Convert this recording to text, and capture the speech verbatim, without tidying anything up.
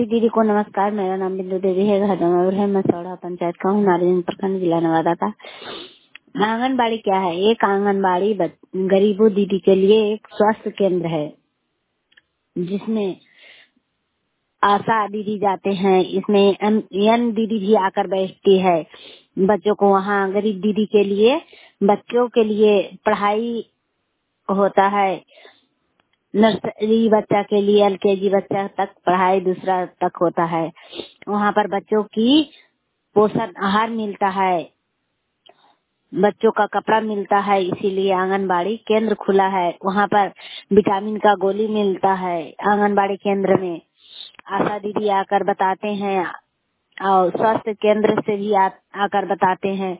दीदी को नमस्कार। मेरा नाम बिंदु देवी है, घर जमापुर है, मैं सौड़ा पंचायत का हूँ, नारायण प्रखंड, जिला नवादा का। आंगनबाड़ी क्या है? एक आंगनबाड़ी गरीबों दीदी के लिए एक स्वास्थ्य केंद्र है, जिसमें आशा दीदी जाते हैं। इसमें एन दीदी भी आकर बैठती है। बच्चों को वहाँ गरीब दीदी के लिए बच्चों के लिए पढ़ाई होता है। नर्सरी बच्चा के लिए एलकेजी बच्चा तक पढ़ाई दूसरा तक होता है। वहाँ पर बच्चों की पोषण आहार मिलता है, बच्चों का कपड़ा मिलता है। इसीलिए आंगनबाड़ी केंद्र खुला है। वहाँ पर विटामिन का गोली मिलता है। आंगनबाड़ी केंद्र में आशा दीदी आकर बताते हैं और स्वास्थ्य केंद्र से भी आ, आकर बताते हैं।